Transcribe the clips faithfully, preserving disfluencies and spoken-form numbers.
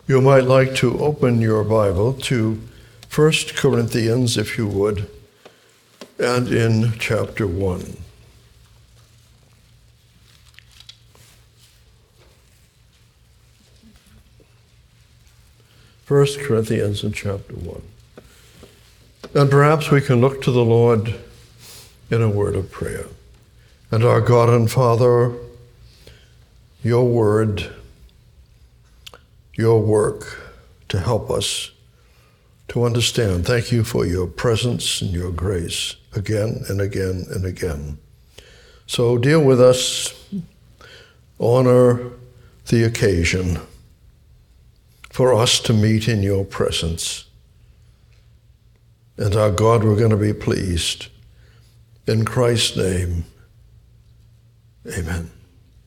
You might like to open your Bible to First Corinthians, if you would, and in chapter one. First Corinthians in chapter one. And perhaps we can look to the Lord in a word of prayer. And our God and Father, your word, your work to help us to understand. Thank you for your presence and your grace again and again and again. So deal with us, honor the occasion for us to meet in your presence. And our God, we're going to be pleased. In Christ's name, amen.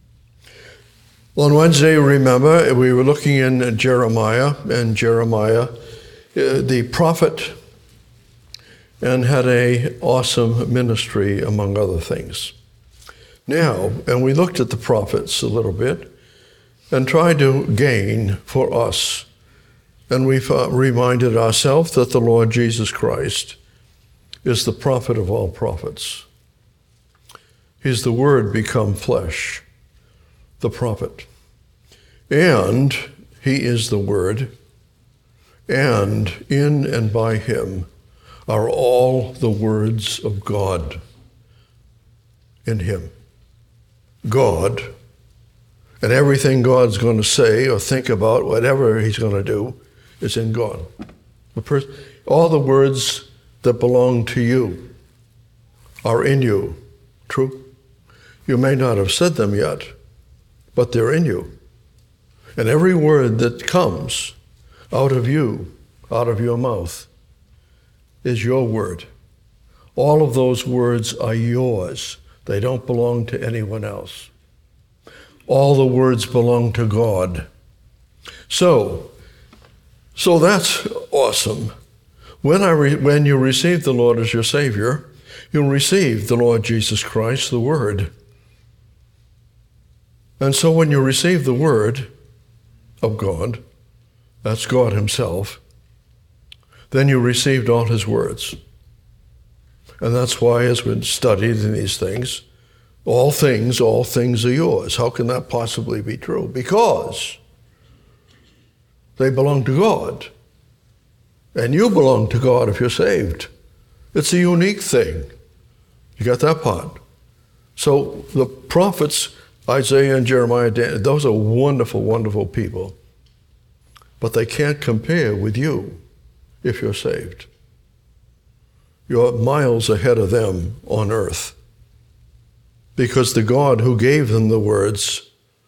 On Wednesday, remember, we were looking in Jeremiah, and Jeremiah, uh, the prophet, and had an awesome ministry, among other things. Now, and we looked at the prophets a little bit and tried to gain for us. And we've uh, reminded ourselves that the Lord Jesus Christ is the prophet of all prophets. He's the Word become flesh, the prophet. And he is the Word, and in and by him are all the words of God in him. God, and everything God's going to say or think about, whatever he's going to do, is in God. The pers- all the words that belong to you are in you. True? You may not have said them yet, but they're in you. And every word that comes out of you, out of your mouth, is your word. All of those words are yours. They don't belong to anyone else. All the words belong to God. So, so that's awesome. When I re- when you receive the Lord as your Savior, you'll receive the Lord Jesus Christ, the Word. And so when you receive the Word of God, that's God himself, then you received all his words. And that's why, as we've studied in these things, all things, all things are yours. How can that possibly be true? Because they belong to God. And you belong to God if you're saved. It's a unique thing. You got that part? So the prophets, Isaiah and Jeremiah, those are wonderful, wonderful people. But they can't compare with you if you're saved. You're miles ahead of them on earth. Because the God who gave them the words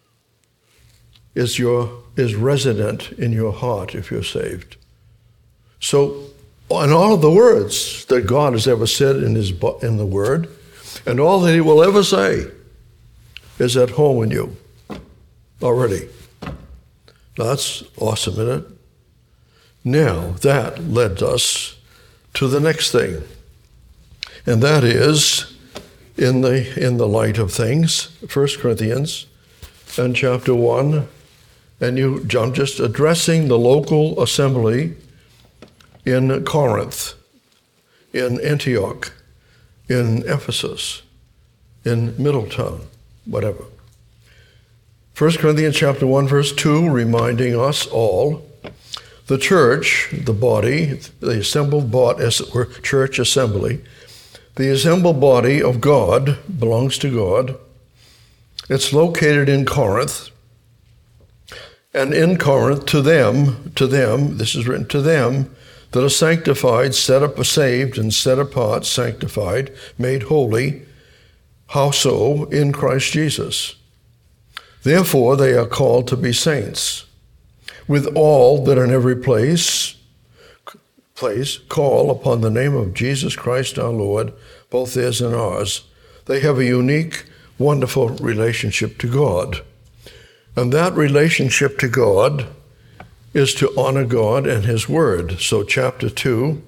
is your is resident in your heart if you're saved. So, and all of the words that God has ever said in his in the Word, and all that he will ever say, is at home in you already. Now, that's awesome, isn't it? Now, that led us to the next thing, and that is in the in the light of things, First Corinthians and chapter one, and you I'm just addressing the local assembly in Corinth, in Antioch, in Ephesus, in Middletown, whatever. First Corinthians chapter one, verse two, reminding us all, the church, the body, the assembled body, as it were, church assembly, the assembled body of God belongs to God. It's located in Corinth. And in Corinth, to them, to them, this is written to them, that are sanctified, set up, saved, and set apart, sanctified, made holy. How so? In Christ Jesus. Therefore, they are called to be saints. With all that in every place, place call upon the name of Jesus Christ our Lord, both theirs and ours. They have a unique, wonderful relationship to God. And that relationship to God is to honor God and his word. So chapter two,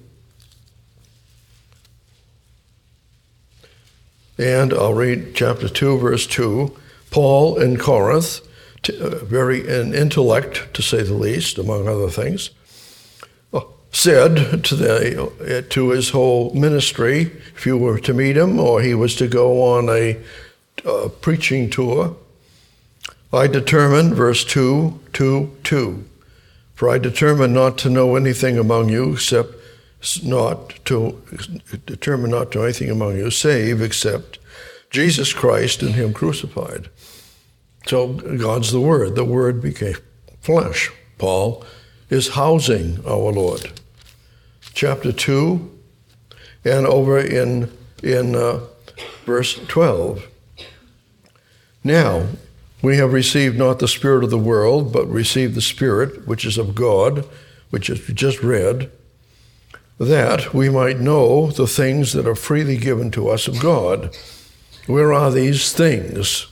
and I'll read chapter two, verse two. Paul in Corinth, t- uh, very in intellect, to say the least, among other things, uh, said to the uh, to his whole ministry, if you were to meet him or he was to go on a uh, preaching tour, I determined, verse two, two, two, for I determined not to know anything among you except not to determine not to know anything among you, save except Jesus Christ and him crucified. So God's the Word. The Word became flesh. Paul is housing our Lord. Chapter two, and over in, in uh, verse twelve. Now, we have received not the spirit of the world, but received the Spirit, which is of God, which is just read, that we might know the things that are freely given to us of God. Where are these things?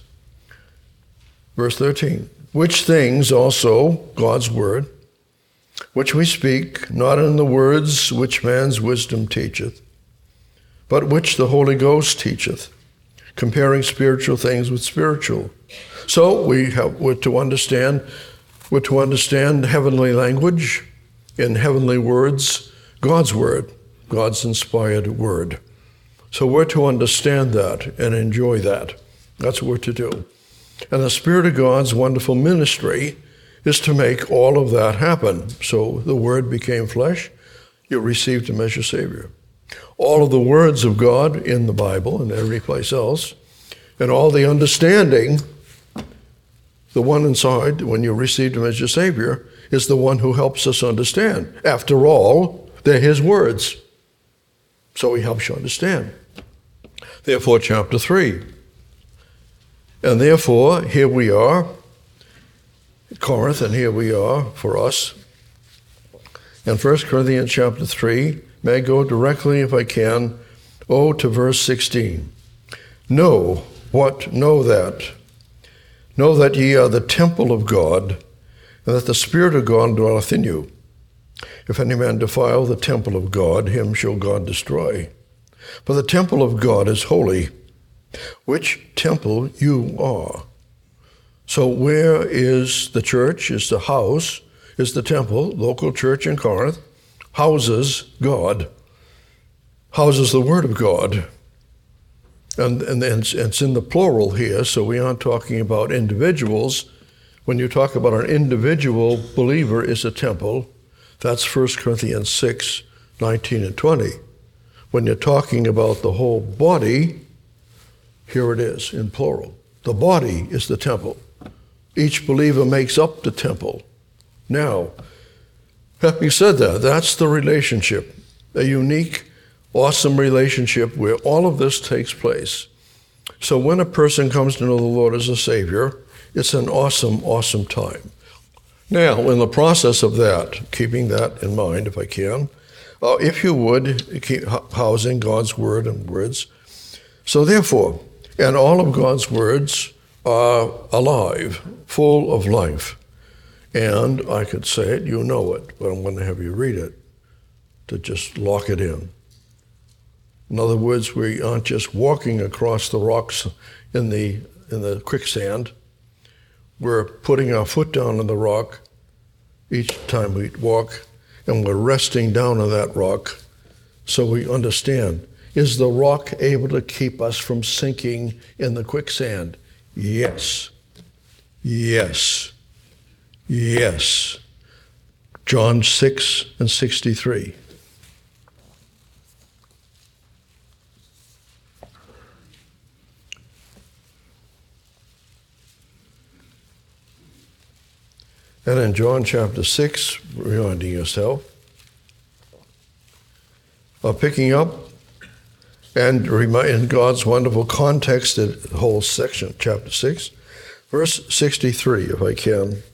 Verse thirteen. Which things also, God's word, which we speak, not in the words which man's wisdom teacheth, but which the Holy Ghost teacheth, comparing spiritual things with spiritual. So we have, we're to understand, we're to understand heavenly language in heavenly words, God's word, God's inspired word. So we're to understand that and enjoy that. That's what we're to do. And the Spirit of God's wonderful ministry is to make all of that happen. So the Word became flesh. You received him as your Savior. All of the words of God in the Bible and every place else, and all the understanding, the one inside, when you received him as your Savior, is the one who helps us understand. After all, they're his words. So he helps you understand. Therefore, chapter three. And therefore, here we are, Corinth, and here we are for us. In First Corinthians chapter three, may I go directly, if I can, oh, to verse sixteen. Know what? Know that. Know that ye are the temple of God, and that the Spirit of God dwelleth in you. If any man defile the temple of God, him shall God destroy. For the temple of God is holy, which temple you are. So where is the church, is the house, is the temple, local church in Corinth, houses God, houses the Word of God. And, and it's in the plural here, so we aren't talking about individuals. When you talk about an individual believer is a temple, that's First Corinthians six, nineteen and twenty. When you're talking about the whole body, here it is in plural. The body is the temple. Each believer makes up the temple. Now, having said that, that's the relationship, a unique, awesome relationship where all of this takes place. So when a person comes to know the Lord as a Savior, it's an awesome, awesome time. Now, in the process of that, keeping that in mind, if I can, uh, if you would, keep housing God's Word and words. So therefore, and all of God's words are alive, full of life. And I could say it, you know it, but I'm going to have you read it to just lock it in. In other words, we aren't just walking across the rocks in the in the quicksand. We're putting our foot down on the rock each time we walk, and we're resting down on that rock so we understand. Is the rock able to keep us from sinking in the quicksand? Yes. Yes. Yes. John six and sixty-three. And in John chapter six, reminding yourself, of picking up and in God's wonderful context, the whole section, chapter six, verse sixty-three, if I can.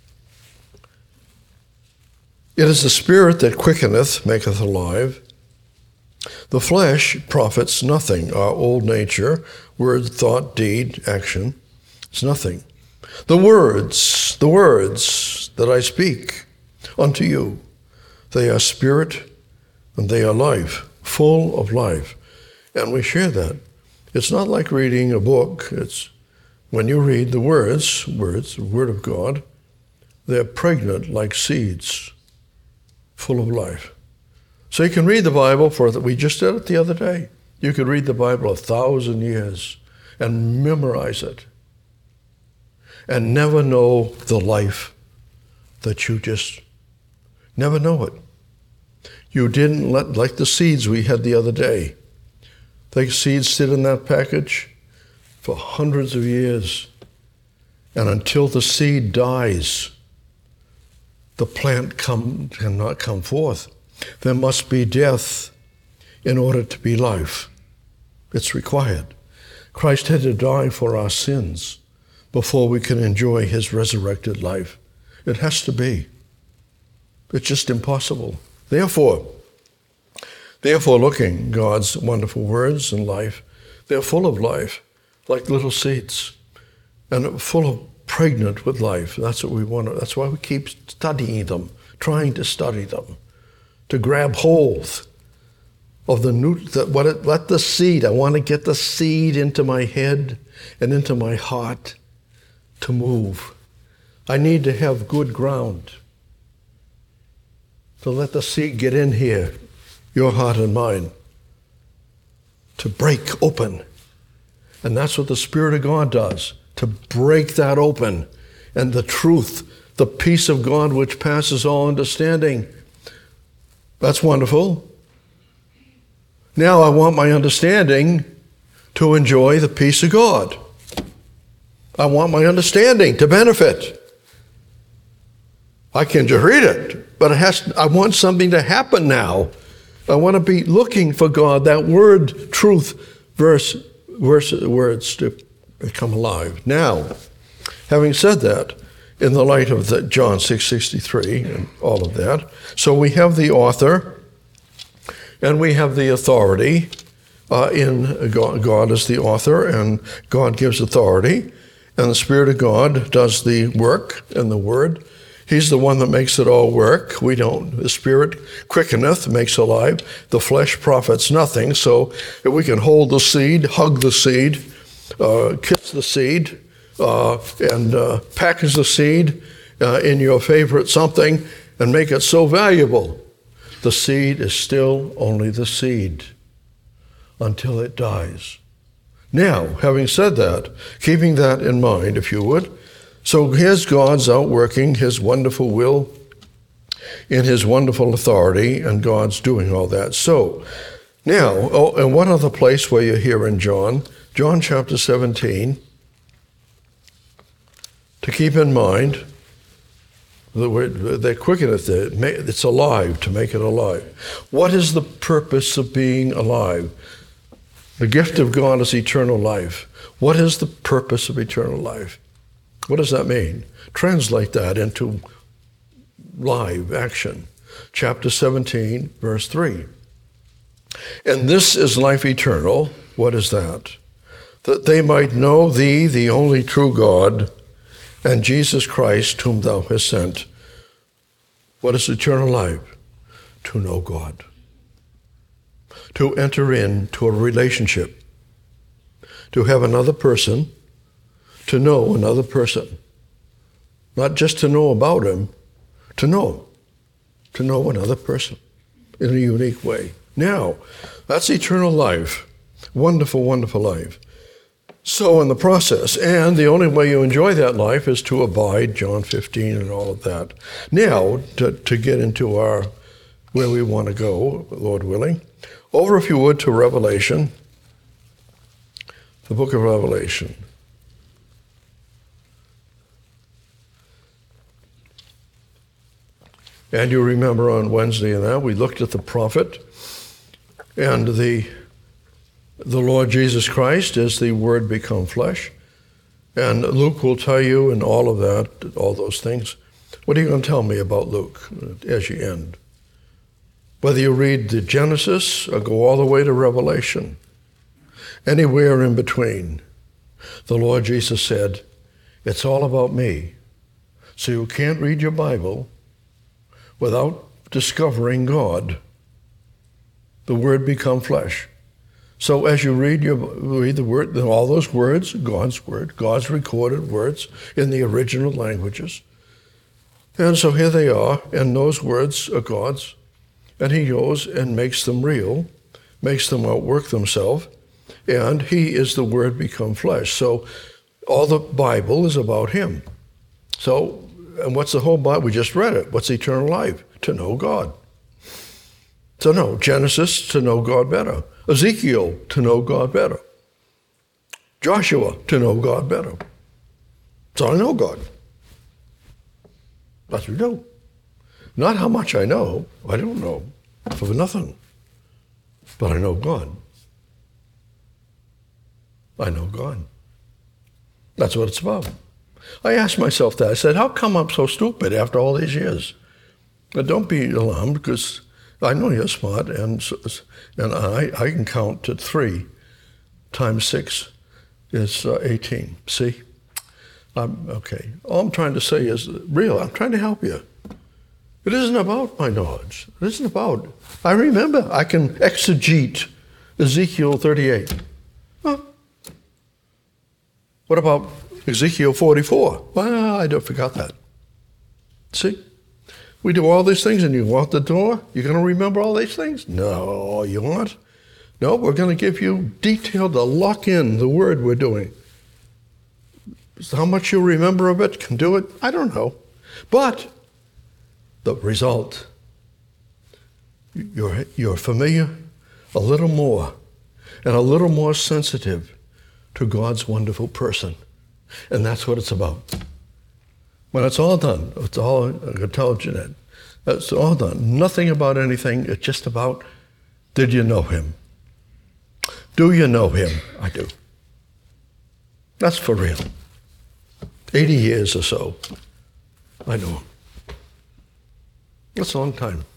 It is the Spirit that quickeneth, maketh alive. The flesh profits nothing. Our old nature, word, thought, deed, action, it's nothing. The words, the words that I speak unto you, they are spirit and they are life, full of life. And we share that. It's not like reading a book. It's when you read the words, words, the Word of God, they're pregnant like seeds, full of life. So you can read the Bible for, we just did it the other day. You could read the Bible a thousand years and memorize it and never know the life that you just, never know it. You didn't let, like the seeds we had the other day. The seeds sit in that package for hundreds of years. And until the seed dies, the plant come, cannot come forth. There must be death in order to be life. It's required. Christ had to die for our sins before we can enjoy his resurrected life. It has to be. It's just impossible. Therefore, therefore, looking God's wonderful words and life, they're full of life, like little seeds, and full of pregnant with life. That's what we want. To, that's why we keep studying them, trying to study them, to grab hold of the new. The, what it, let the seed. I want to get the seed into my head and into my heart to move. I need to have good ground to let the seed get in here, your heart and mine, to break open. And that's what the Spirit of God does, to break that open. And the truth, the peace of God which passes all understanding. That's wonderful. Now I want my understanding to enjoy the peace of God. I want my understanding to benefit. I can just read it, but it has. I want something to happen now. I want to be looking for God, that word, truth, verse, verse, words to become alive. Now, having said that, in the light of the John six sixty-three and all of that, so we have the author and we have the authority uh, in God. God is the author and God gives authority, and the Spirit of God does the work and the word. He's the one that makes it all work. We don't. The Spirit quickeneth, makes alive. The flesh profits nothing. So if we can hold the seed, hug the seed, uh, kiss the seed, uh, and uh, package the seed uh, in your favorite something and make it so valuable, the seed is still only the seed until it dies. Now, having said that, keeping that in mind, if you would, so here's God's outworking his wonderful will in his wonderful authority, and God's doing all that. So now, oh, and one other place where you're here in John, John chapter seventeen, to keep in mind, the word, they quicken it, it's alive, to make it alive. What is the purpose of being alive? The gift of God is eternal life. What is the purpose of eternal life? What does that mean? Translate that into live action. Chapter seventeen, verse three. And this is life eternal. What is that? That they might know thee, the only true God, and Jesus Christ, whom thou hast sent. What is eternal life? To know God. To enter into a relationship. To have another person. To know another person. Not just to know about him, to know. To know another person in a unique way. Now, that's eternal life. Wonderful, wonderful life. So in the process, and the only way you enjoy that life is to abide, John fifteen and all of that. Now, to, to get into our, where we want to go, Lord willing, over if you would to Revelation, the book of Revelation. And you remember on Wednesday and that, we looked at the prophet, and the the Lord Jesus Christ is the Word become flesh. And Luke will tell you and all of that, all those things. What are you going to tell me about Luke as you end? Whether you read the Genesis or go all the way to Revelation, anywhere in between, the Lord Jesus said, it's all about me. So you can't read your Bible without discovering God. The Word become flesh. So as you read your read the word, all those words, God's word, God's recorded words in the original languages. And so here they are, and those words are God's, and he goes and makes them real, makes them outwork themselves, and he is the Word become flesh. So all the Bible is about him. So, and what's the whole Bible? We just read it. What's eternal life? To know God. To know Genesis, to know God better. Ezekiel, to know God better. Joshua, to know God better. So I know God. That's what we do. Not how much I know. I don't know for nothing. But I know God. I know God. That's what it's about. I asked myself that. I said, how come I'm so stupid after all these years? But don't be alarmed, because I know you're smart, and and I, I can count to three times six is uh, eighteen. See? I'm, okay. All I'm trying to say is real. I'm trying to help you. It isn't about my knowledge. It isn't about, I remember, I can exegete Ezekiel thirty-eight. Huh? What about Ezekiel forty-four? Well, I don't forgot that. See? We do all these things and you walk the door, you're going to remember all these things? No, you aren't. No, we're going to give you detail to lock in the word we're doing. So how much you remember of it, can do it, I don't know. But the result, you're, you're familiar a little more and a little more sensitive to God's wonderful person. And that's what it's about. When it's all done, it's all, I can tell Jeanette, it's all done. Nothing about anything, it's just about, did you know him? Do you know him? I do. That's for real. eighty years or so, I know him. That's a long time.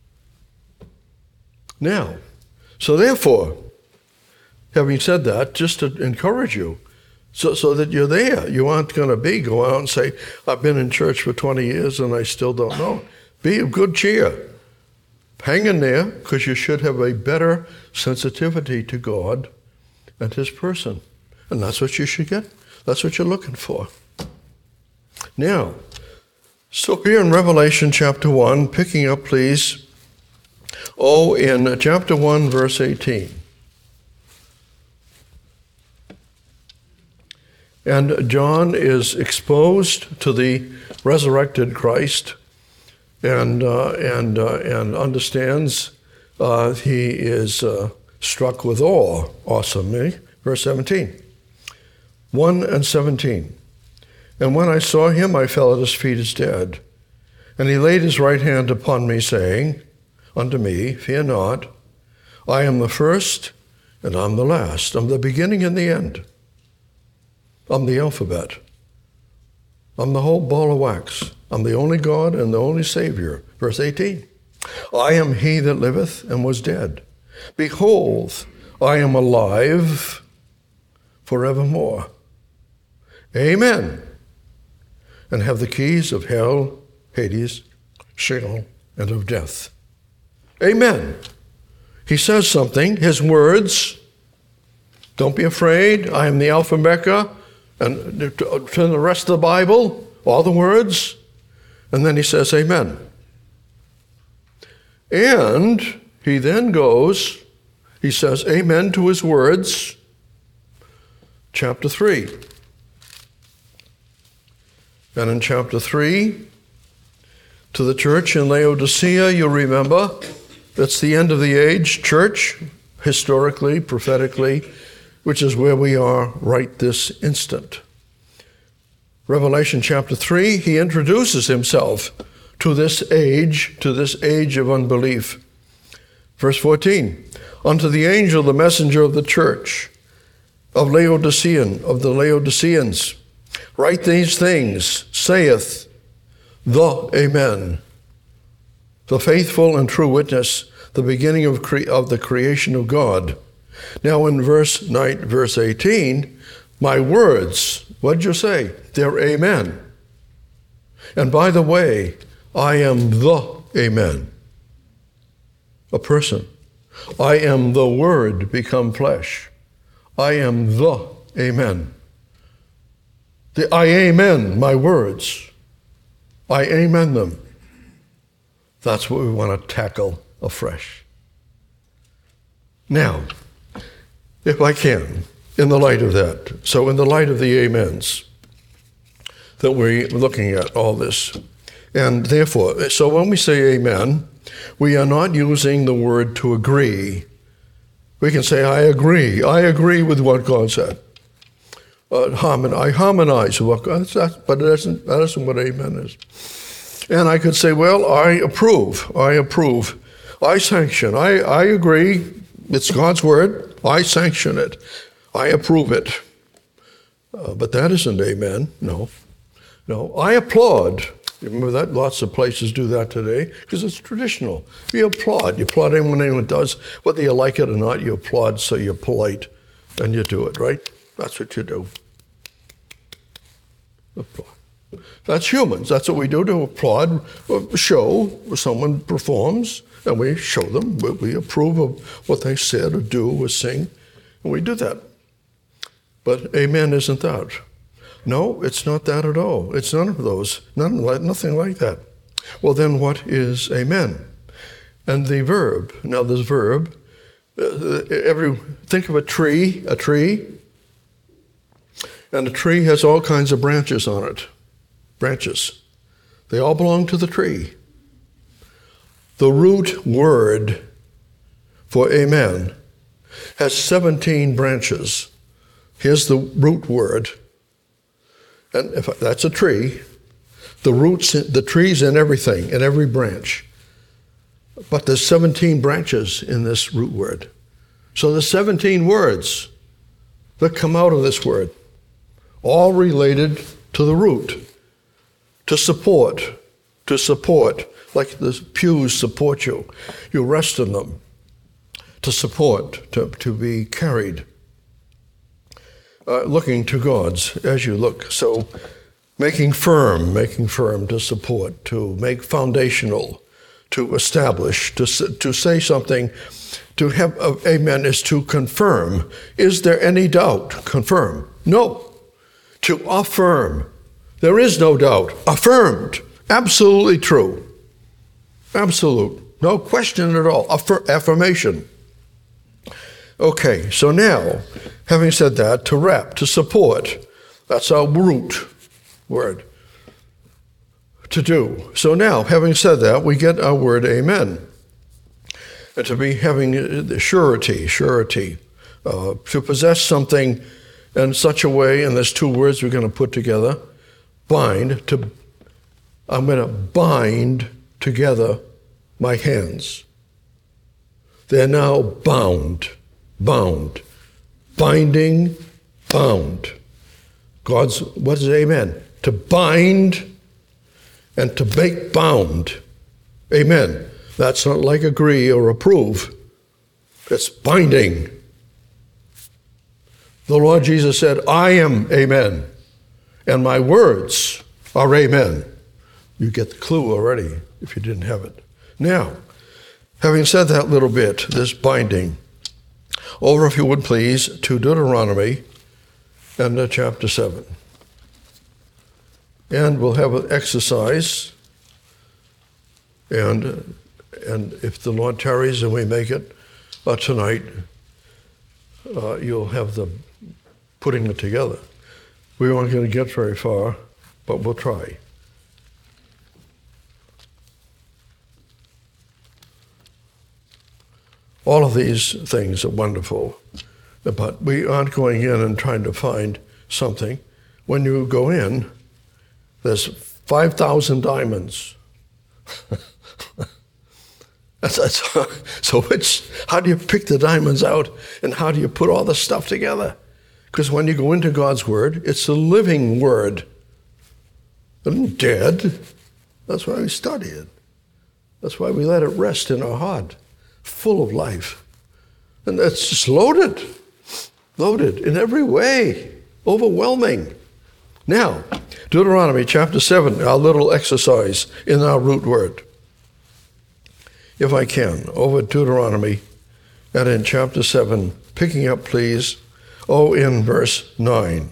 Now, so therefore, having said that, just to encourage you, so, so that you're there. You aren't going to be, go out and say, I've been in church for twenty years and I still don't know. Be of good cheer. Hang in there, because you should have a better sensitivity to God and his person. And that's what you should get. That's what you're looking for. Now, so here in Revelation chapter one, picking up, please, oh, in chapter one, verse eighteen. And John is exposed to the resurrected Christ and uh, and uh, and understands uh, he is uh, struck with awe, awesomely. Verse seventeen. one and seventeen. And when I saw him, I fell at his feet as dead. And he laid his right hand upon me, saying unto me, fear not, I am the first and I'm the last. I'm the beginning and the end. I'm the alphabet. I'm the whole ball of wax. I'm the only God and the only Savior. Verse eighteen. I am he that liveth and was dead. Behold, I am alive forevermore. Amen. And have the keys of hell, Hades, Sheol, and of death. Amen. He says something, his words. Don't be afraid. I am the Alpha and Omega. And to the rest of the Bible, all the words. And then he says, amen. And he then goes, he says amen to his words. Chapter three. And in chapter three, to the church in Laodicea, you remember, that's the end of the age church, historically, prophetically, which is where we are right this instant. Revelation chapter three, he introduces himself to this age, to this age of unbelief. Verse fourteen, unto the angel, the messenger of the church of Laodicean, of the Laodiceans, write these things, saith the Amen, the faithful and true witness, the beginning of, cre- of the creation of God. Now in verse nine, verse eighteen, my words, what did you say? They're amen. And by the way, I am the Amen. A person. I am the Word become flesh. I am the Amen. The I amen my words. I amen them. That's what we want to tackle afresh. Now, if I can, in the light of that, so in the light of the amens that we're looking at all this, and therefore, so when we say amen, we are not using the word to agree. We can say, I agree. I agree with what God said. Uh, harmon, I harmonize with what God said, but that isn't, that isn't what amen is. And I could say, well, I approve. I approve. I sanction. I, I agree. It's God's word. I sanction it. I approve it. Uh, but that isn't amen. No. No. I applaud. You remember that? Lots of places do that today because it's traditional. You applaud. You applaud anyone anyone does. Whether you like it or not, you applaud, so you're polite and you do it, right? That's what you do. Applaud. That's humans. That's what we do, to applaud, show when someone performs, and we show them. We approve of what they said or do or sing, and we do that. But amen isn't that. No, it's not that at all. It's none of those. None, nothing like that. Well, then what is amen? And the verb. Now, this verb, uh, every think of a tree, a tree, and a tree has all kinds of branches on it. Branches. They all belong to the tree. The root word for amen has seventeen branches. Here's the root word. And if that's a tree, the roots, the tree's in everything, in every branch. But there's seventeen branches in this root word. So there's seventeen words that come out of this word, all related to the root. To support, to support, like the pews support you. You rest in them. To support, to, to be carried. Uh, looking to God's as you look. So making firm, making firm, to support, to make foundational, to establish, to, to say something, to have uh, amen is to confirm. Is there any doubt? Confirm. No. To affirm. There is no doubt. Affirmed. Absolutely true. Absolute. No question at all. Affir- affirmation. Okay, so now, having said that, to wrap, to support, that's our root word. To do. So now, having said that, we get our word amen. And to be having the surety, surety, uh, to possess something in such a way, and there's two words we're going to put together, bind, to, I'm going to bind together my hands. They're now bound, bound, binding, bound. God's, what is amen? To bind and to make bound. Amen. That's not like agree or approve. It's binding. The Lord Jesus said, I am amen. And my words are amen. You get the clue already if you didn't have it. Now, having said that little bit, this binding, over, if you would please, to Deuteronomy and uh, chapter seven. And we'll have an exercise. And, uh, and if the Lord tarries and we make it uh, tonight, uh, you'll have the putting it together. We aren't going to get very far, but we'll try. All of these things are wonderful, but we aren't going in and trying to find something. When you go in, there's five thousand diamonds. that's, that's, so which, how do you pick the diamonds out, and how do you put all the stuff together? Because when you go into God's word, it's a living word. It isn't dead. That's why we study it. That's why we let it rest in our heart, full of life. And it's just loaded, loaded in every way, overwhelming. Now, Deuteronomy chapter seven, our little exercise in our root word. If I can, over Deuteronomy and in chapter seven, picking up, please, oh, in verse nine.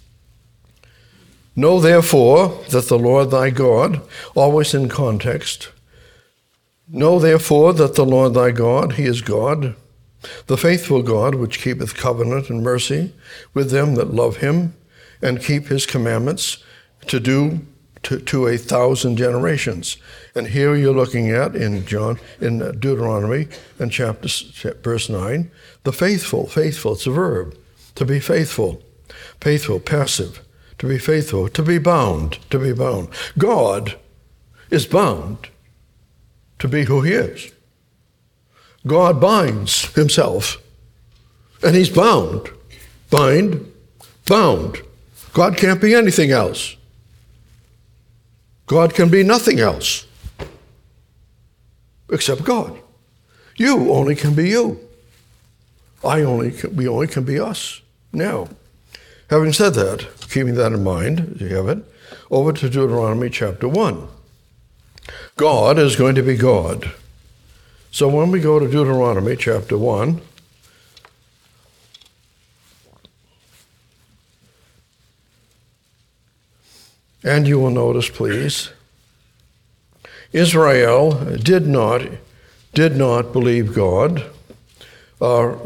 Know therefore that the Lord thy God, always in context, know therefore that the Lord thy God, he is God, the faithful God, which keepeth covenant and mercy with them that love him, and keep his commandments to do to, to a thousand generations. And here you're looking at in John, in Deuteronomy, in chapter verse nine, the faithful, faithful, it's a verb, to be faithful, faithful, passive, to be faithful, to be bound, to be bound. God is bound to be who he is. God binds himself, and he's bound. Bind, bound. God can't be anything else. God can be nothing else except God. You only can be you. I only can, we only can be us. Now, having said that, keeping that in mind, you have it, over to Deuteronomy chapter one. God is going to be God. So when we go to Deuteronomy chapter one, and you will notice, please, Israel did not, did not believe God, uh,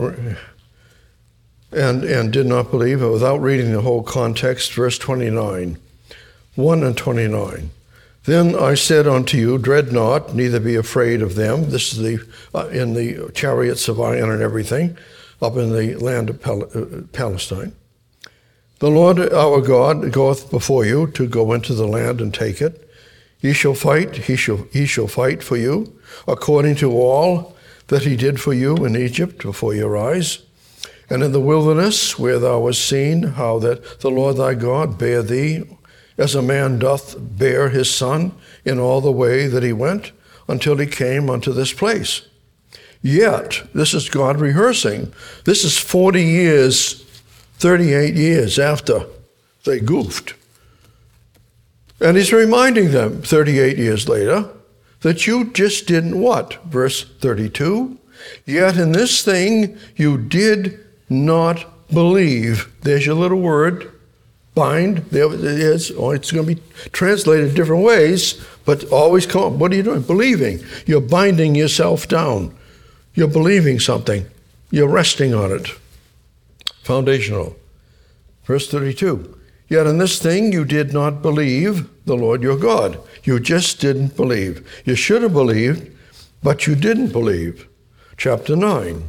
and, and did not believe, without reading the whole context, verse twenty-nine, one and twenty-nine. Then I said unto you, dread not, neither be afraid of them. This is the uh, in the chariots of iron and everything, up in the land of Pal- uh, Palestine. The Lord our God goeth before you to go into the land and take it. He shall fight, he shall, he shall fight for you, according to all that he did for you in Egypt before your eyes. And in the wilderness, where thou wast seen, how that the Lord thy God bare thee, as a man doth bear his son, in all the way that he went, until he came unto this place. Yet, this is God rehearsing. This is forty years, thirty-eight years after they goofed. And he's reminding them, thirty-eight years later, that you just didn't what? Verse thirty-two, yet in this thing you did not believe. There's your little word. Bind, there it is. Oh, it's going to be translated different ways, but always come. What are you doing? Believing. You're binding yourself down. You're believing something. You're resting on it. Foundational. Verse thirty-two. Yet in this thing you did not believe the Lord your God. You just didn't believe. You should have believed, but you didn't believe. Chapter nine.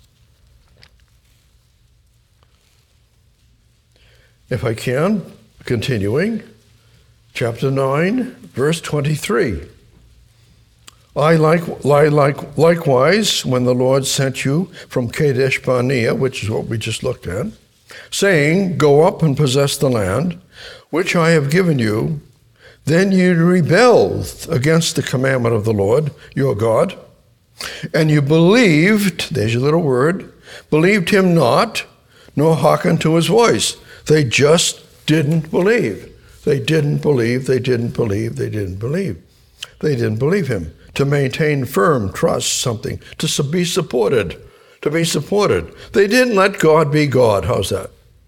If I can, continuing, chapter nine, verse twenty-three. I like, like, likewise, when the Lord sent you from Kadesh Barnea, which is what we just looked at, saying, go up and possess the land, which I have given you, then you rebelled against the commandment of the Lord, your God, and you believed, there's your little word, believed him not, nor hearkened to his voice. They just didn't believe. They didn't believe, they didn't believe, they didn't believe. They didn't believe him. To maintain firm trust, something, to be supported, to be supported. They didn't let God be God. How's that?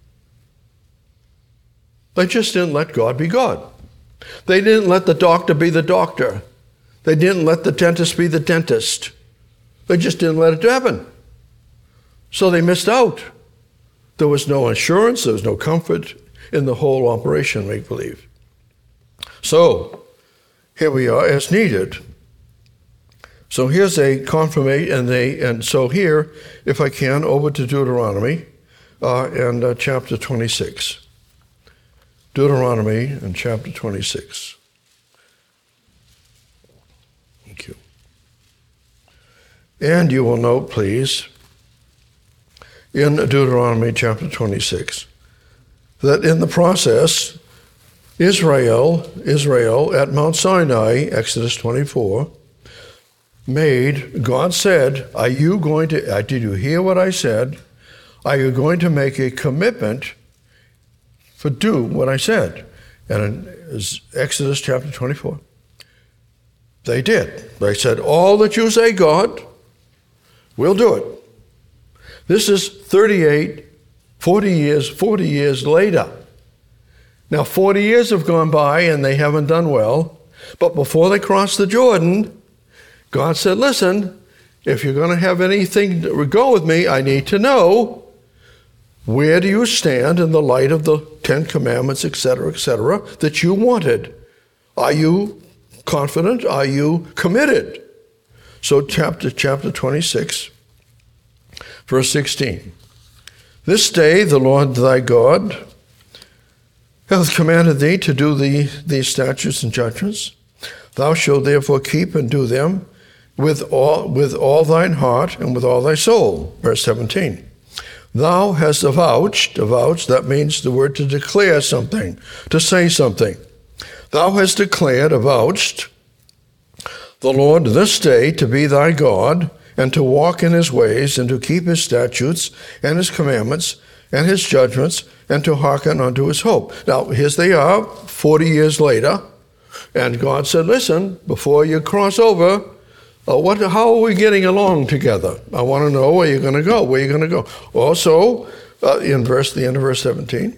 They just didn't let God be God. They didn't let the doctor be the doctor. They didn't let the dentist be the dentist. They just didn't let it happen. So they missed out. There was no assurance, there was no comfort in the whole operation, make-believe. So, here we are, as needed. So here's a confirmation, and they, and so here, if I can, over to Deuteronomy uh, and uh, chapter twenty-six. Deuteronomy and chapter twenty-six. Thank you. And you will note, please, in Deuteronomy chapter twenty-six, that in the process, Israel, Israel at Mount Sinai, Exodus twenty-four, made, God said, are you going to, did you hear what I said? Are you going to make a commitment for do what I said? And in Exodus chapter twenty-four, they did. They said, all that you say, God, we'll do it. This is thirty-eight, forty years, forty years later. Now, forty years have gone by and they haven't done well. But before they crossed the Jordan, God said, listen, if you're going to have anything to go with me, I need to know, where do you stand in the light of the Ten Commandments, et cetera, et cetera, that you wanted? Are you confident? Are you committed? So chapter, chapter twenty-six, verse sixteen. This day the Lord thy God hath commanded thee to do thee these statutes and judgments. Thou shalt therefore keep and do them with all with all thine heart and with all thy soul. Verse seventeen. Thou hast avouched, avouched, that means the word to declare something, to say something. Thou hast declared, avouched, the Lord this day to be thy God, and to walk in his ways, and to keep his statutes, and his commandments, and his judgments, and to hearken unto his hope. Now, here they are, forty years later, and God said, listen, before you cross over, uh, what? how are we getting along together? I want to know where you're going to go, where you're going to go. Also, uh, in verse, the end of verse seventeen,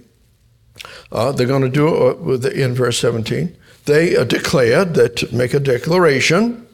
uh, they're going to do, uh, with the, in verse seventeen, they uh, declared, that make a declaration,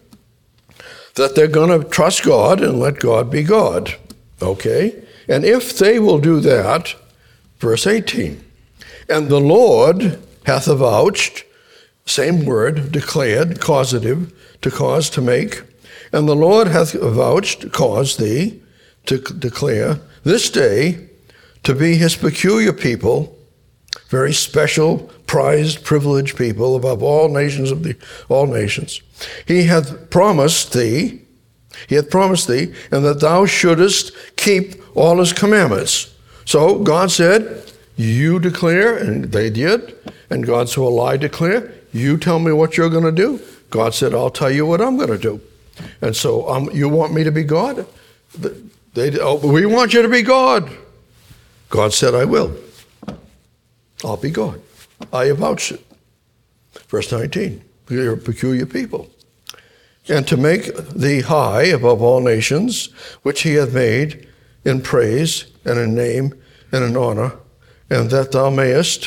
that they're going to trust God and let God be God. Okay? And if they will do that, verse eighteen, and the Lord hath avouched, same word, declared, causative, to cause, to make, and the Lord hath avouched, caused thee, to declare, this day to be his peculiar people, very special, prized, privileged people above all nations of the all nations. He hath promised thee, he hath promised thee, and that thou shouldest keep all his commandments. So God said, you declare, and they did, and God said, well, I declare, you tell me what you're going to do. God said, I'll tell you what I'm going to do. And so um, you want me to be God? They, oh, we want you to be God. God said, I will. I'll be God. I avouch it. Verse nineteen, you're a peculiar people. And to make thee high above all nations, which he hath made in praise and in name and in honor, and that thou mayest,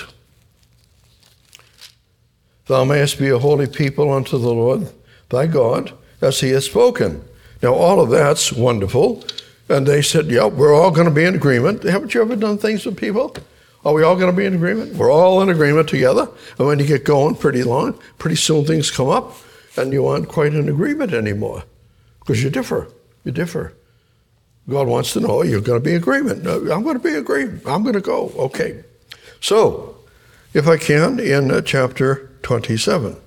thou mayest be a holy people unto the Lord thy God, as he has spoken. Now all of that's wonderful. And they said, yeah, we're all going to be in agreement. Haven't you ever done things with people? Are we all going to be in agreement? We're all in agreement together. And when you get going pretty long, pretty soon things come up, and you aren't quite in agreement anymore because you differ. You differ. God wants to know you're going to be in agreement. No, I'm going to be in agreement. I'm going to go. Okay. So, if I can, in uh, chapter twenty-seven.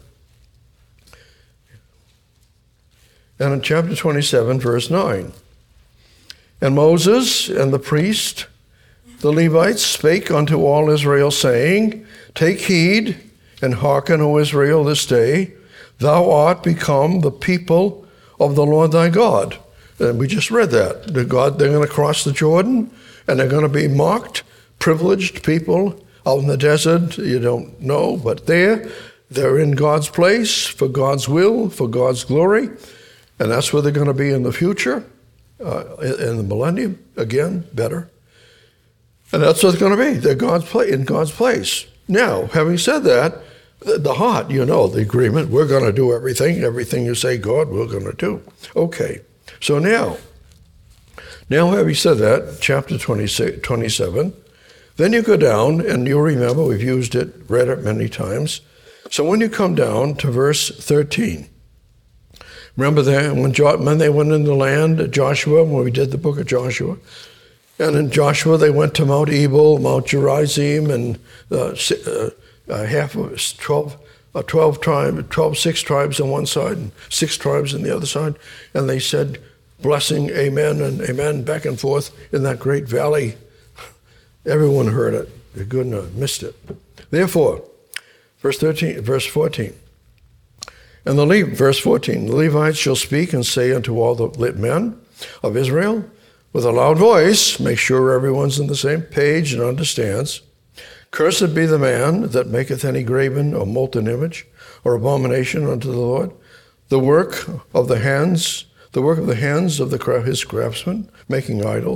And in chapter twenty-seven, verse nine. And Moses and the priest, the Levites, spake unto all Israel, saying, take heed and hearken, O Israel, this day. Thou art become the people of the Lord thy God. And we just read that. The God, they're going to cross the Jordan, and they're going to be marked, privileged people out in the desert. You don't know, but there, they're in God's place for God's will, for God's glory. And that's where they're going to be in the future, uh, in the millennium, again, better. And that's what it's going to be. They're God's pla- in God's place. Now, having said that, the heart, you know, the agreement, we're going to do everything. Everything you say, God, we're going to do. Okay. So now, now having said that, chapter twenty-six, twenty-seven, then you go down, and you'll remember, we've used it, read it many times. So when you come down to verse thirteen, remember that when, jo- when they went in the land, Joshua, when we did the book of Joshua, and in Joshua they went to Mount Ebal, Mount Gerizim, and uh, uh, uh, half of twelve, uh, twelve tribes, twelve, six tribes on one side, and six tribes on the other side, and they said, blessing, amen, and amen, back and forth in that great valley. Everyone heard it. They couldn't have missed it. Therefore, verse thirteen, verse fourteen. And the Le- verse fourteen, the Levites shall speak and say unto all the men of Israel with a loud voice, make sure everyone's on the same page and understands. Cursed be the man that maketh any graven or molten image or abomination unto the Lord, the work of the hands, the work of the hands of the his craftsmen, making idols.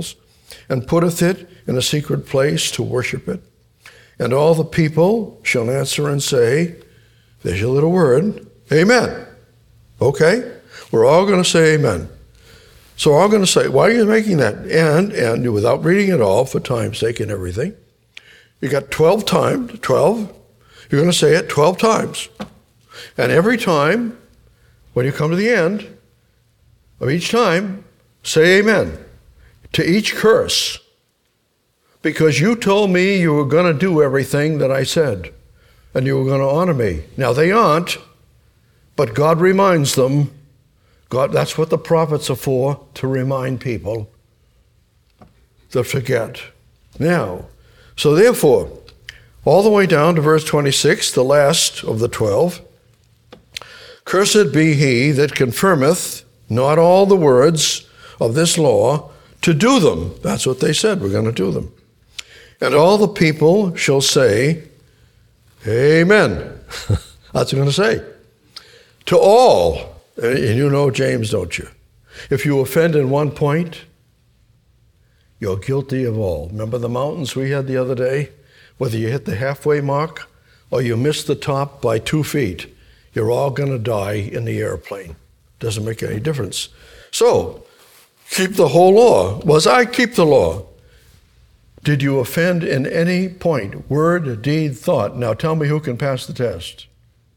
and putteth it in a secret place to worship it. And all the people shall answer and say, there's your little word, amen. Okay? We're all going to say amen. So we're all going to say, why are you making that? And, and without reading it all, for time's sake and everything, you got twelve times, twelve, you're going to say it twelve times. And every time, when you come to the end of each time, say amen to each curse. Because you told me you were going to do everything that I said, and you were going to honor me. Now they aren't, but God reminds them. God, that's what the prophets are for, to remind people that forget. Now, so therefore, all the way down to verse twenty-six, the last of the twelve, cursed be he that confirmeth not all the words of this law to do them. That's what they said, we're going to do them. And all the people shall say, amen. That's what I'm going to say. To all, and you know James, don't you? If you offend in one point, you're guilty of all. Remember the mountains we had the other day? Whether you hit the halfway mark or you miss the top by two feet, you're all going to die in the airplane. Doesn't make any difference. So, keep the whole law. Was I keep the law? Did you offend in any point, word, deed, thought? Now tell me who can pass the test.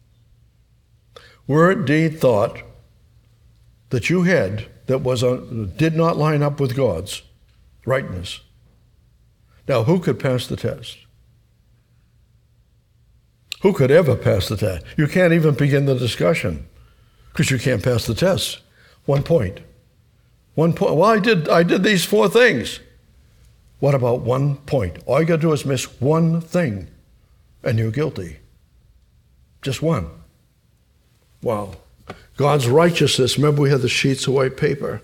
Word, deed, thought that you had that was on, did not line up with God's rightness. Now who could pass the test? Who could ever pass the test? You can't even begin the discussion because you can't pass the test. One point. One point. Well, I did, I did these four things. What about one point? All you got to do is miss one thing, and you're guilty. Just one. Wow. God's righteousness, remember we had the sheets of white paper.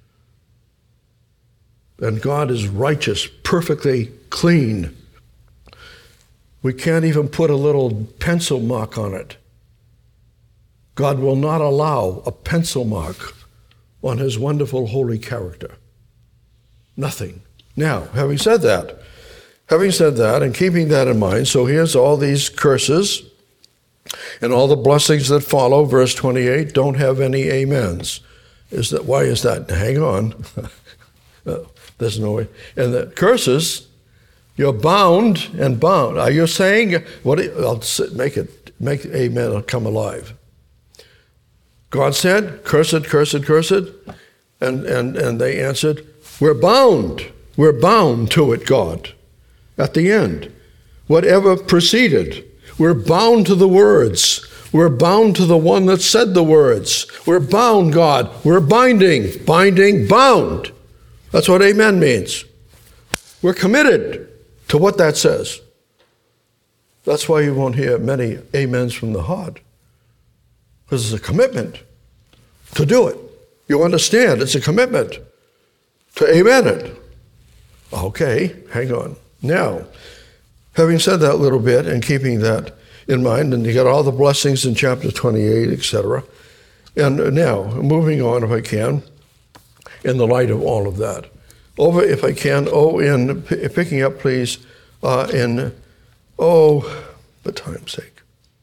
And God is righteous, perfectly clean. We can't even put a little pencil mark on it. God will not allow a pencil mark on his wonderful holy character. Nothing. Now, having said that, having said that and keeping that in mind, so here's all these curses and all the blessings that follow, verse twenty-eight, don't have any amens. Is that, why is that? Hang on. There's no way. And the curses, you're bound and bound. Are you saying, what? I'll make it, make amen come alive. God said, cursed, cursed, cursed, and, and, and they answered, we're bound. We're bound to it, God, at the end. Whatever preceded, we're bound to the words. We're bound to the one that said the words. We're bound, God. We're binding, binding, bound. That's what amen means. We're committed to what that says. That's why you won't hear many amens from the heart, because it's a commitment to do it. You understand, it's a commitment to amen it. Okay, hang on. Now, having said that little bit and keeping that in mind, and you got all the blessings in chapter twenty-eight, et cetera. And now, moving on, if I can, in the light of all of that. Over, if I can, oh, in p- picking up, please, uh, in, oh, for time's sake.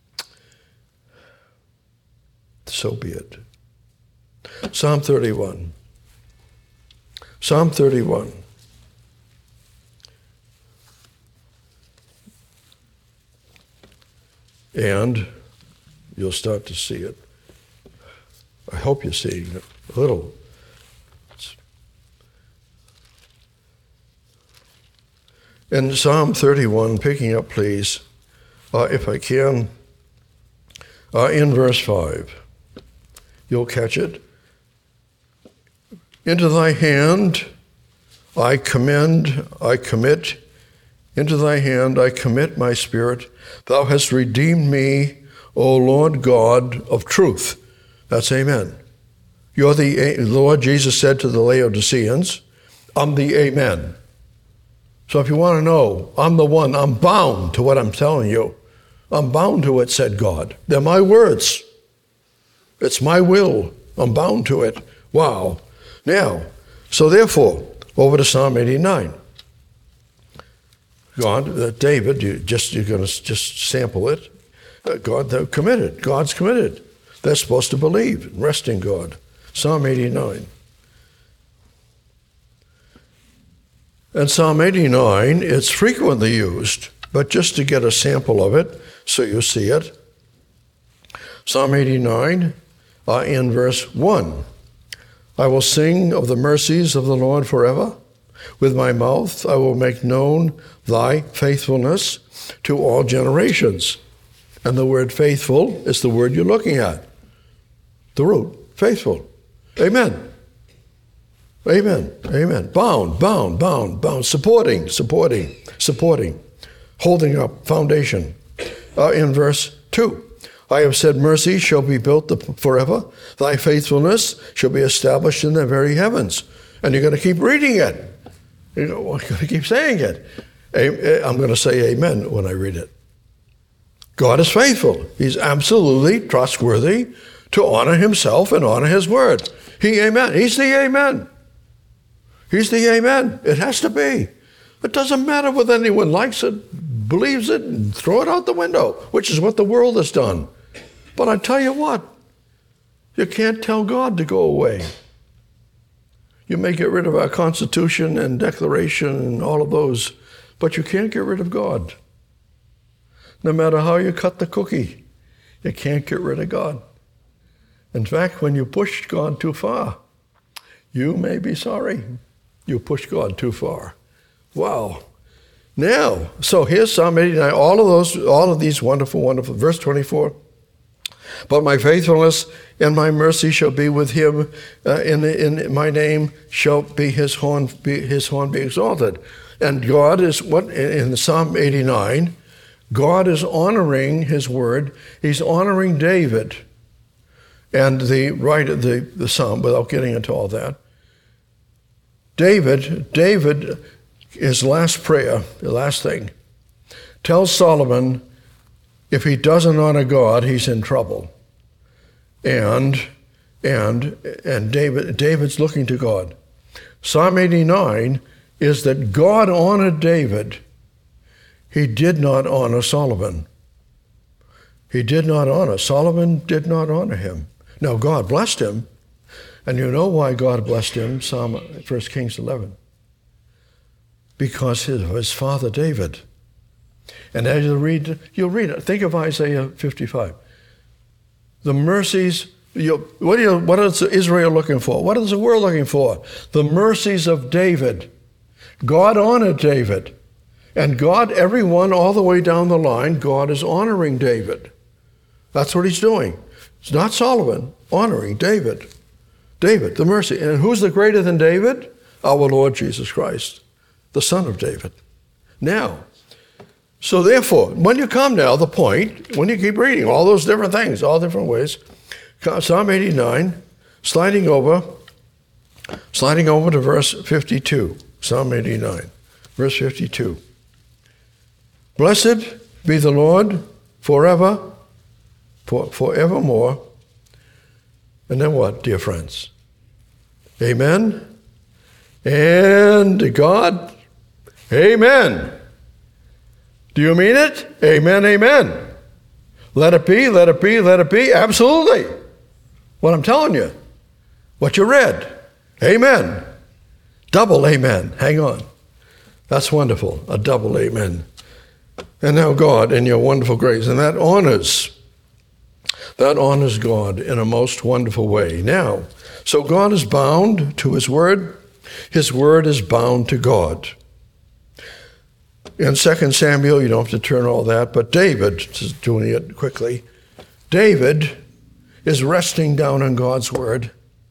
So be it. Psalm thirty-one. Psalm thirty-one. And you'll start to see it. I hope you're seeing it a little. In Psalm thirty-one, picking up, please, uh, if I can, uh, in verse five. You'll catch it. Into thy hand I commend, I commit, into thy hand I commit my spirit. Thou hast redeemed me, O Lord God of truth. That's amen. You're the, Lord Jesus said to the Laodiceans, I'm the amen. So if you want to know, I'm the one, I'm bound to what I'm telling you. I'm bound to it, said God. They're my words. It's my will. I'm bound to it. Wow. Now, so therefore, Over to Psalm eighty-nine. God, uh, David, you just, you're going to just sample it. Uh, God, they're committed. God's committed. They're supposed to believe and rest in God. Psalm eighty-nine. And Psalm eighty-nine, it's frequently used, but just to get a sample of it so you see it. Psalm eighty-nine, uh, in verse one. I will sing of the mercies of the Lord forever. With my mouth I will make known thy faithfulness to all generations. And the word faithful is the word you're looking at. The root, faithful. Amen. Amen. Amen. Bound, bound, bound, bound. Supporting, supporting, supporting. Holding up, foundation. Uh, in verse two. I have said mercy shall be built forever. Thy faithfulness shall be established in the very heavens. And you're going to keep reading it. You're going to keep saying it. I'm going to say amen when I read it. God is faithful. He's absolutely trustworthy to honor himself and honor his word. He, amen. He's the amen. He's the amen. It has to be. It doesn't matter whether anyone likes it, believes it, and throw it out the window, which is what the world has done. But I tell you what, you can't tell God to go away. You may get rid of our Constitution and Declaration and all of those, but you can't get rid of God. No matter how you cut the cookie, you can't get rid of God. In fact, when you push God too far, you may be sorry you pushed God too far. Wow. Now, so here's Psalm eighty-nine, all of those, all of these wonderful, wonderful, verse twenty-four. But my faithfulness and my mercy shall be with him. Uh, in, in my name shall be his horn, be his horn be exalted. And God is what in the Psalm eighty-nine, God is honoring his word. He's honoring David. And the writer, the, the psalm, without getting into all that, David, David, his last prayer, the last thing, tells Solomon if he doesn't honor God, he's in trouble. And and and David David's looking to God. Psalm eighty-nine is that God honored David. He did not honor Solomon. He did not honor. Solomon did not honor him. Now God blessed him. And you know why God blessed him, Psalm First Kings eleven. Because of his father David. And as you read, you'll read it. Think of Isaiah fifty-five. The mercies, you, what, are you, what is Israel looking for? What is the world looking for? The mercies of David. God honored David. And God, everyone all the way down the line, God is honoring David. That's what he's doing. It's not Solomon, honoring David. David, the mercy. And who's the greater than David? Our Lord Jesus Christ, the Son of David. Now, so therefore, when you come now, the point, when you keep reading all those different things, all different ways, Psalm eighty-nine, sliding over, sliding over to verse fifty-two, Psalm eighty-nine, verse fifty-two. Blessed be the Lord forever, for, forevermore. And then what, dear friends? Amen. And God, amen. Do you mean it? Amen, amen. Let it be, let it be, let it be. Absolutely. What I'm telling you. What you read. Amen. Double amen. Hang on. That's wonderful. A double amen. And now God, in your wonderful grace, and that honors, that honors God in a most wonderful way. Now, so God is bound to his word. His word is bound to God. In Second Samuel, you don't have to turn all that, but David, just doing it quickly, David is resting down on God's word.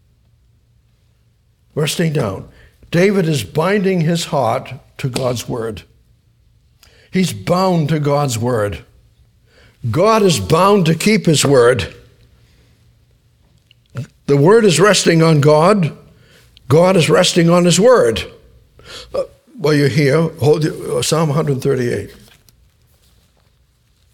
Resting down. David is binding his heart to God's word. He's bound to God's word. God is bound to keep his word. The word is resting on God. God is resting on his word. Uh, while you're here, hold uh, Psalm one thirty-eight.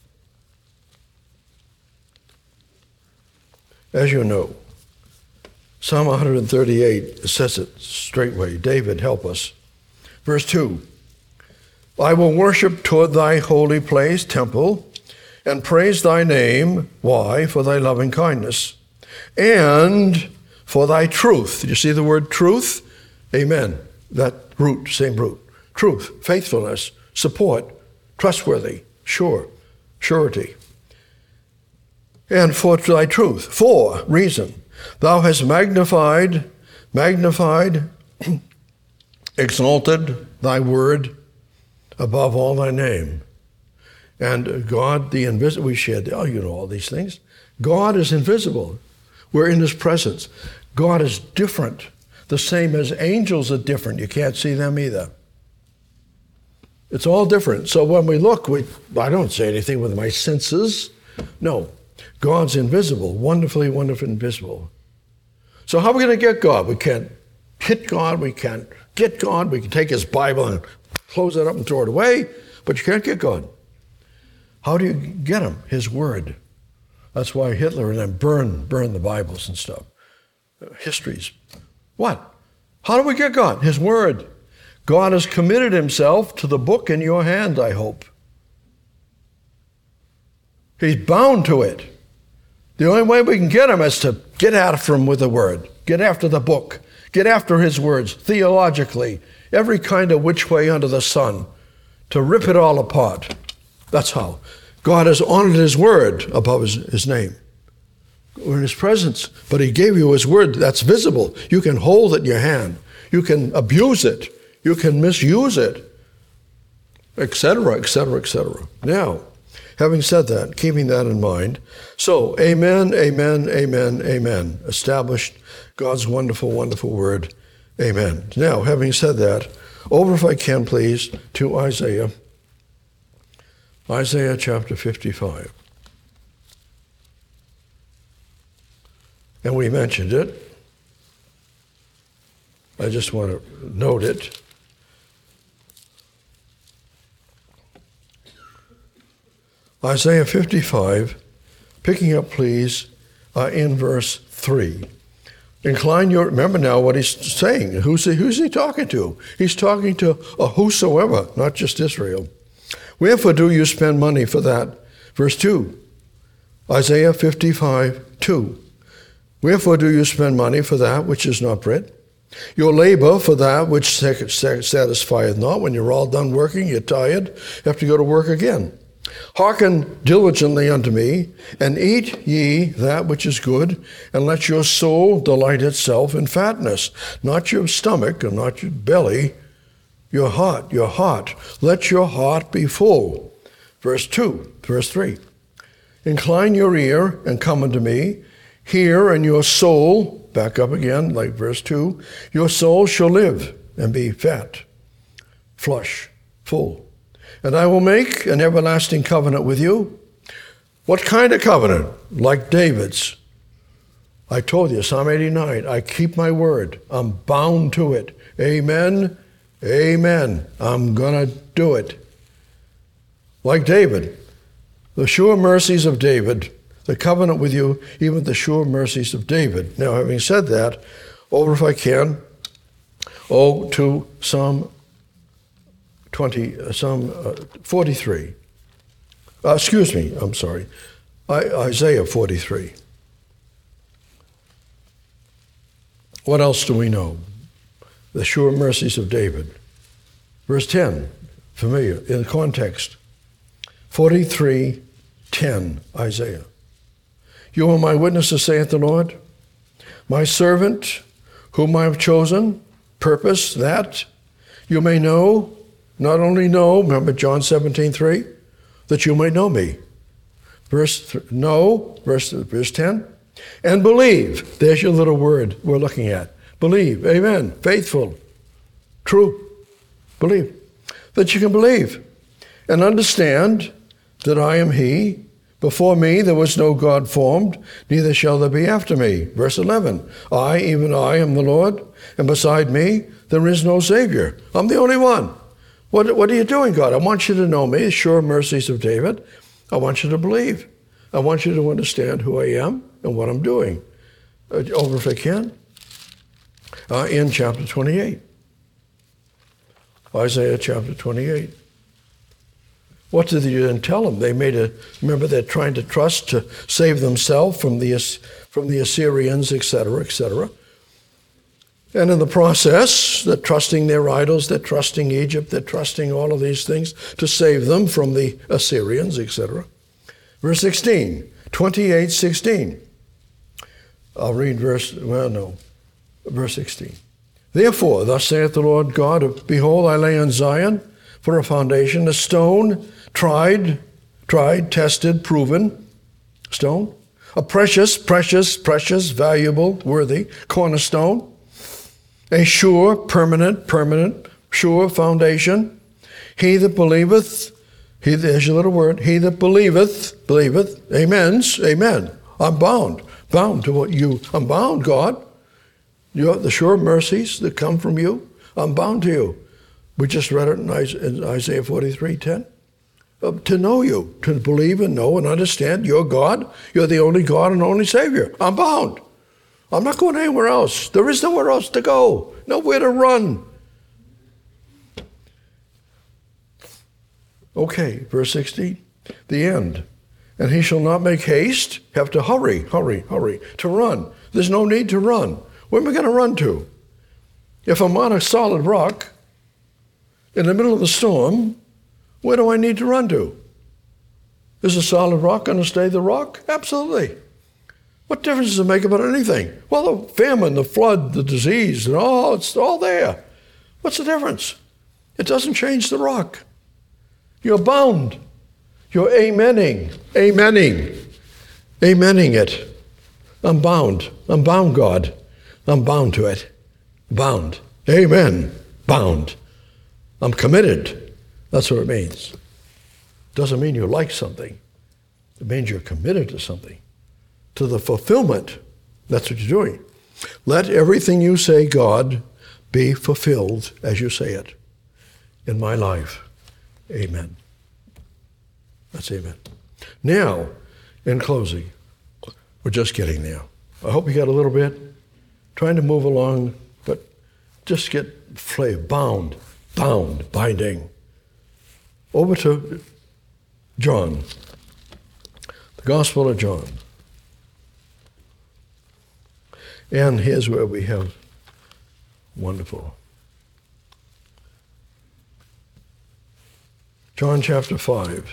As you know, Psalm one thirty-eight says it straightway. David, help us. Verse two, I will worship toward thy holy place, temple, and praise thy name. Why? For thy loving kindness and for thy truth. Did you see the word truth? Amen. That root, same root. Truth, faithfulness, support, trustworthy, sure, surety. And for thy truth. For, reason. Thou hast magnified, magnified, exalted thy word above all thy name. And God, the invisible, we shared, oh, you know all these things. God is invisible. We're in his presence. God is different. The same as angels are different. You can't see them either. It's all different. So when we look, we, I don't say anything with my senses. No. God's invisible, wonderfully, wonderfully invisible. So how are we going to get God? We can't hit God. We can't get God. We can take his Bible and close it up and throw it away, but you can't get God. How do you get him? His word. That's why Hitler and them burn, burn the Bibles and stuff. Histories. What? How do we get God? His word. God has committed himself to the book in your hand, I hope. He's bound to it. The only way we can get him is to get after him with the word. Get after the book. Get after his words, theologically, every kind of which way under the sun, to rip it all apart. That's how. God has honored his word above his, his name. We're in his presence, but he gave you his word that's visible. You can hold it in your hand. You can abuse it. You can misuse it, et cetera, et cetera, et cetera. Now, having said that, keeping that in mind, so amen, amen, amen, amen. Established God's wonderful, wonderful word. Amen. Now, having said that, over if I can please to Isaiah. Isaiah chapter fifty-five. And we mentioned it. I just want to note it. Isaiah fifty-five, picking up please uh, in verse three. Incline your, remember now what he's saying. Who's he, who's he talking to? He's talking to a whosoever, not just Israel. Wherefore do you spend money for that? Verse two, Isaiah fifty-five, two. Wherefore do you spend money for that which is not bread? Your labor for that which satisfieth not. When you're all done working, you're tired, you have to go to work again. Hearken diligently unto me, and eat ye that which is good, and let your soul delight itself in fatness. Not your stomach, and not your belly, your heart, your heart. Let your heart be full. Verse two, verse three. Incline your ear, and come unto me. Hear, and your soul, back up again, like verse two, your soul shall live, and be fat, flush, full. And I will make an everlasting covenant with you. What kind of covenant? Like David's. I told you, Psalm eighty-nine, I keep my word. I'm bound to it. Amen, amen. I'm going to do it. Like David, the sure mercies of David, the covenant with you, even the sure mercies of David. Now, having said that, over if I can, oh, to Psalm twenty, uh, Psalm uh, forty-three. Uh, excuse me, I'm sorry. I, Isaiah forty-three. What else do we know? The sure mercies of David. Verse ten, familiar in context. forty-three, ten, Isaiah. You are my witnesses, saith the Lord, my servant, whom I have chosen, purpose that you may know, not only know, remember John seventeen, three, that you may know me. Verse th- know, verse, verse ten, and believe. There's your little word we're looking at. Believe, amen, faithful, true, believe. That you can believe and understand that I am he. Before me there was no God formed, neither shall there be after me. Verse eleven, I, even I, am the Lord, and beside me there is no Savior. I'm the only one. What, what are you doing, God? I want you to know me, sure mercies of David. I want you to believe. I want you to understand who I am and what I'm doing. Uh, over if I can. uh, in chapter twenty-eight. Isaiah chapter twenty-eight. What did he then tell them? They made a, remember they're trying to trust to save themselves from the, from the Assyrians, et cetera, et cetera. And in the process, they're trusting their idols, they're trusting Egypt, they're trusting all of these things to save them from the Assyrians, et cetera. Verse sixteen, twenty-eight sixteen. I'll read verse, well, no, verse sixteen. Therefore, thus saith the Lord God, behold, I lay on Zion for a foundation, a stone, tried, tried, tested, proven, stone, a precious, precious, precious, valuable, worthy cornerstone, a sure, permanent, permanent, sure foundation. He that believeth, he, there's your little word, he that believeth, believeth, amens, amen. I'm bound, bound to what you, I'm bound, God. You're the sure mercies that come from you, I'm bound to you. We just read it in Isaiah forty-three ten. Uh, to know you, to believe and know and understand you're God, you're the only God and only Savior. I'm bound. I'm not going anywhere else. There is nowhere else to go, nowhere to run. Okay, verse sixteen, the end. And he shall not make haste, have to hurry, hurry, hurry, to run. There's no need to run. Where am I going to run to? If I'm on a solid rock, in the middle of the storm, where do I need to run to? Is a solid rock going to stay the rock? Absolutely. What difference does it make about anything? Well, the famine, the flood, the disease, and all, it's all there. What's the difference? It doesn't change the rock. You're bound. You're amening, amening, amening it. I'm bound. I'm bound, God. I'm bound to it. Bound. Amen. Bound. I'm committed. That's what it means. Doesn't mean you like something. It means you're committed to something, to the fulfillment. That's what you're doing. Let everything you say, God, be fulfilled as you say it in my life. Amen. That's amen. Now, in closing, we're just getting there. I hope you got a little bit. Trying to move along, but just get flavor, bound. Bound, binding. Over to John, the Gospel of John. And here's where we have wonderful. John chapter five.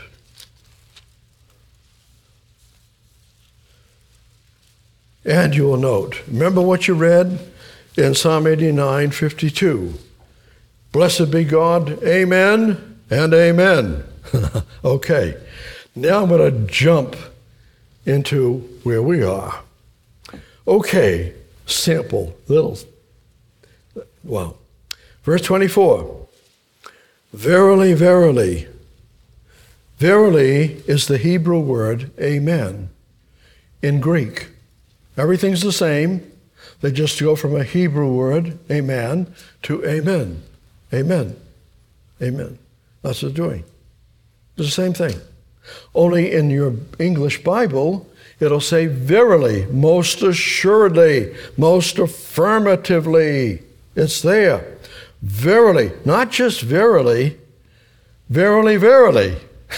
And you will note, remember what you read in Psalm eighty-nine fifty-two. Blessed be God, amen and amen. Okay, now I'm going to jump into where we are. Okay, simple, little, wow. Verse twenty-four, verily, verily. Verily is the Hebrew word amen in Greek. Everything's the same. They just go from a Hebrew word, amen, to amen. Amen. Amen. That's what they're doing. It's the same thing. Only in your English Bible, it'll say verily, most assuredly, most affirmatively. It's there. Verily, not just verily, verily, verily.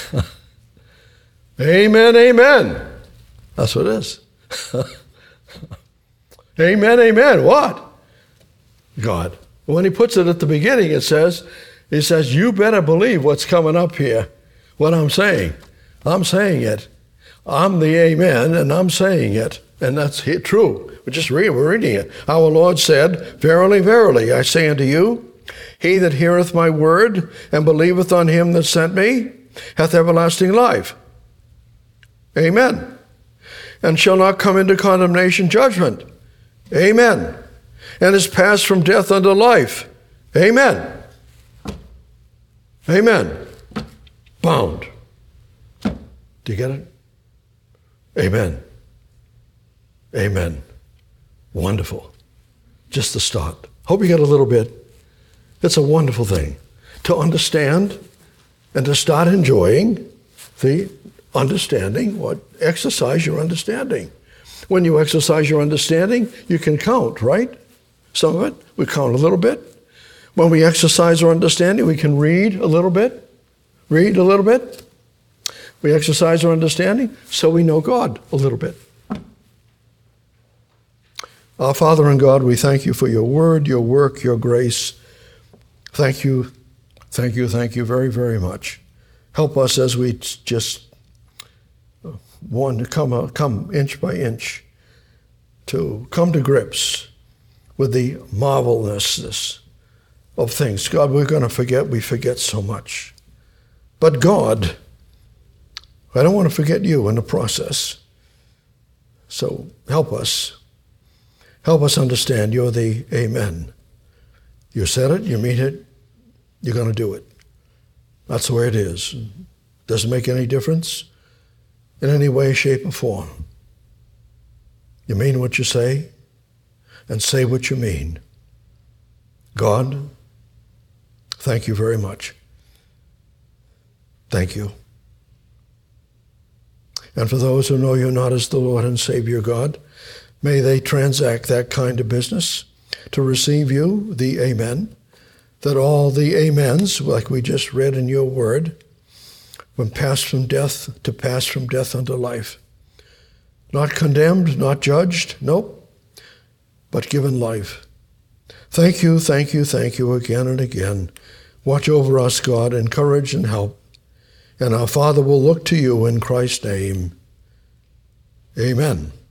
Amen, amen. That's what it is. Amen, amen. What? God. When he puts it at the beginning, it says, he says, you better believe what's coming up here, what I'm saying. I'm saying it. I'm the amen, and I'm saying it. And that's true. We're just reading, we're reading it. Our Lord said, verily, verily, I say unto you, he that heareth my word and believeth on him that sent me hath everlasting life. Amen. And shall not come into condemnation judgment. Amen. And is passed from death unto life. Amen. Amen. Bound. Do you get it? Amen. Amen. Wonderful. Just the start. Hope you get a little bit. It's a wonderful thing to understand and to start enjoying the understanding, what exercise your understanding. When you exercise your understanding, you can count, right? some of it. We count a little bit. When we exercise our understanding, we can read a little bit. Read a little bit. We exercise our understanding, so we know God a little bit. Our Father and God, we thank you for your word, your work, your grace. Thank you, thank you, thank you very, very much. Help us as we just want to come, come inch by inch to come to grips with the marvelousness of things. God, we're going to forget. We forget so much. But God, I don't want to forget you in the process. So help us. Help us understand you're the Amen. You said it, you mean it, you're going to do it. That's the way it is. Doesn't make any difference in any way, shape, or form. You mean what you say and say what you mean. God, thank you very much. Thank you. And for those who know you not as the Lord and Savior God, may they transact that kind of business to receive you, the Amen, that all the Amens, like we just read in your word, when passed from death to pass from death unto life. Not condemned, not judged, nope, but given life. Thank you, thank you, thank you again and again. Watch over us, God, encourage and help. And our Father will look to you in Christ's name. Amen.